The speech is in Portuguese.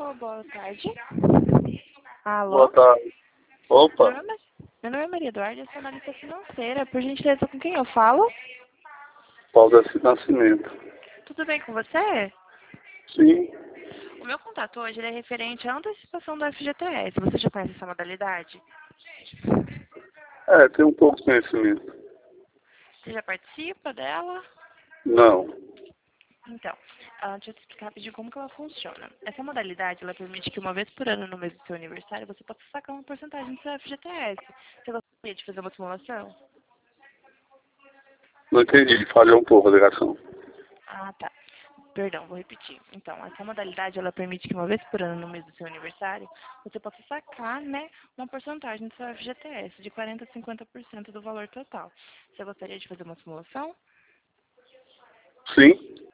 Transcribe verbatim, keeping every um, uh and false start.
Alô, boa tarde. Alô? Boa tarde. Meu Opa, nome, é, meu nome é Maria Eduarda, eu sou analista financeira. Por gentileza, com quem eu falo? Paulo Darcy Nascimento. Tudo bem com você? Sim, O meu contato hoje ele é referente à antecipação do F G T S. Você já conhece essa modalidade? é, tenho um pouco de conhecimento. Você já participa dela? Não, Então, ah, deixa eu te explicar rapidinho como que ela funciona. Essa modalidade, ela permite que uma vez por ano, no mês do seu aniversário, você possa sacar uma porcentagem do seu F G T S. Você gostaria de fazer uma simulação? não entendi, falhou um pouco a ligação. Ah, tá. Perdão, vou repetir. Então, essa modalidade, ela permite que uma vez por ano, no mês do seu aniversário, você possa sacar, né, uma porcentagem do seu F G T S, de quarenta a cinquenta por cento do valor total. Você gostaria de fazer uma simulação? Sim,